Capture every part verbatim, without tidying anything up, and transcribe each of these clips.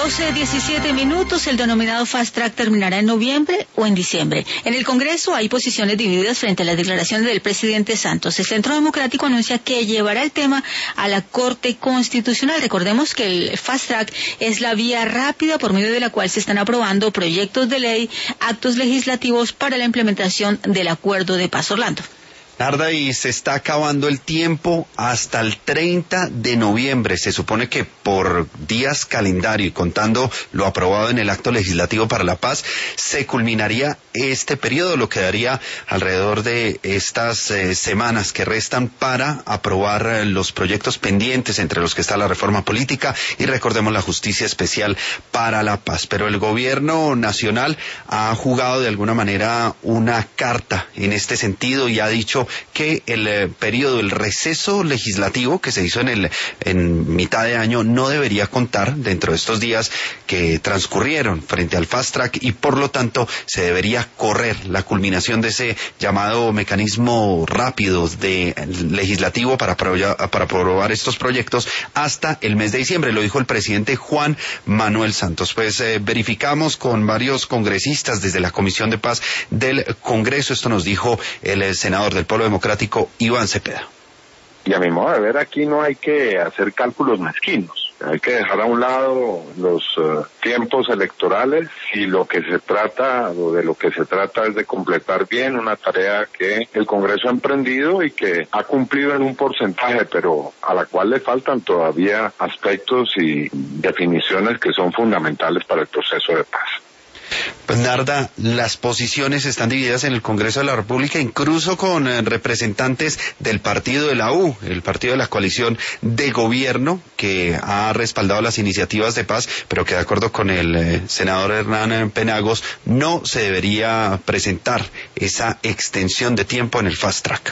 doce, diecisiete minutos. El denominado Fast Track terminará en noviembre o en diciembre. En el Congreso hay posiciones divididas frente a las declaraciones del presidente Santos. El Centro Democrático anuncia que llevará el tema a la Corte Constitucional. Recordemos que el Fast Track es la vía rápida por medio de la cual se están aprobando proyectos de ley, actos legislativos para la implementación del Acuerdo de Paz. Orlando. Narda, y se está acabando el tiempo hasta el treinta de noviembre. Se supone que por días calendario y contando lo aprobado en el acto legislativo para la paz, se culminaría este periodo, lo que daría alrededor de estas eh, semanas que restan para aprobar eh, los proyectos pendientes, entre los que está la reforma política y recordemos la justicia especial para la paz. Pero el gobierno nacional ha jugado de alguna manera una carta en este sentido y ha dicho que el eh, periodo, el receso legislativo que se hizo en el en mitad de año no debería contar dentro de estos días que transcurrieron frente al Fast Track y por lo tanto se debería correr la culminación de ese llamado mecanismo rápido de legislativo para aprobar, para aprobar estos proyectos hasta el mes de diciembre. Lo dijo el presidente Juan Manuel Santos. Pues eh, verificamos con varios congresistas desde la Comisión de Paz del Congreso. Esto nos dijo el, el senador del Polo Democrático, Iván Cepeda. Y a mi modo de ver, aquí no hay que hacer cálculos mezquinos. Hay que dejar a un lado los uh, tiempos electorales y lo que se trata, o de lo que se trata es de completar bien una tarea que el Congreso ha emprendido y que ha cumplido en un porcentaje, pero a la cual le faltan todavía aspectos y definiciones que son fundamentales para el proceso de paz. Pues Narda, las posiciones están divididas en el Congreso de la República, incluso con eh, representantes del partido de la U, el partido de la coalición de gobierno, que ha respaldado las iniciativas de paz, pero que de acuerdo con el eh, senador Hernán Penagos, no se debería presentar esa extensión de tiempo en el Fast Track.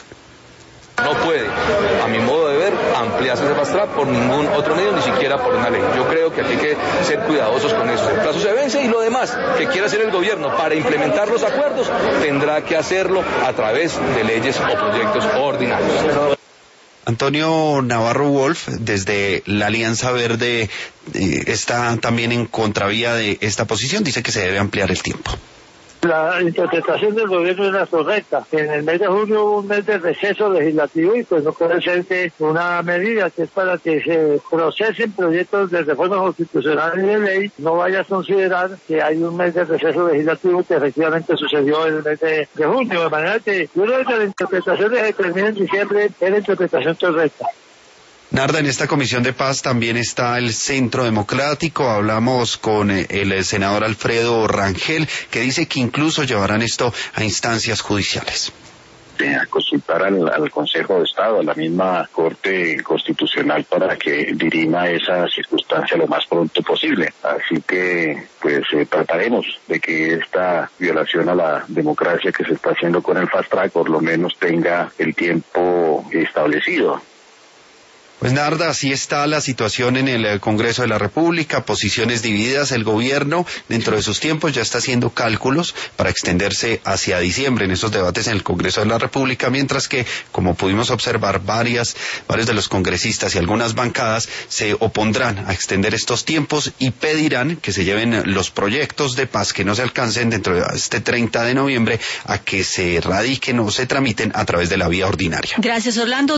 No puede, a mi modo de ver, ampliarse ese fast track por ningún otro medio, ni siquiera por una ley. Yo creo que hay que ser cuidadosos con eso. El plazo se vence y lo demás que quiera hacer el gobierno para implementar los acuerdos tendrá que hacerlo a través de leyes o proyectos ordinarios. Antonio Navarro Wolf, desde la Alianza Verde, eh, está también en contravía de esta posición, dice que se debe ampliar el tiempo. La interpretación del gobierno es la correcta. En el mes de junio hubo un mes de receso legislativo y pues no puede ser que una medida que es para que se procesen proyectos de reforma constitucional y de ley no vaya a considerar que hay un mes de receso legislativo que efectivamente sucedió en el mes de, de junio. De manera que yo creo que la interpretación de que termina en diciembre es la interpretación correcta. Narda, en esta Comisión de Paz también está el Centro Democrático. Hablamos con el senador Alfredo Rangel, que dice que incluso llevarán esto a instancias judiciales. A consultar al, al Consejo de Estado, a la misma Corte Constitucional para que dirima esa circunstancia lo más pronto posible. Así que, pues, eh, trataremos de que esta violación a la democracia que se está haciendo con el Fast Track por lo menos tenga el tiempo establecido. Pues Narda, así está la situación en el Congreso de la República, posiciones divididas, el gobierno dentro de sus tiempos ya está haciendo cálculos para extenderse hacia diciembre en esos debates en el Congreso de la República, mientras que, como pudimos observar, varias, varios de los congresistas y algunas bancadas se opondrán a extender estos tiempos y pedirán que se lleven los proyectos de paz que no se alcancen dentro de este treinta de noviembre a que se radiquen o se tramiten a través de la vía ordinaria. Gracias, Orlando.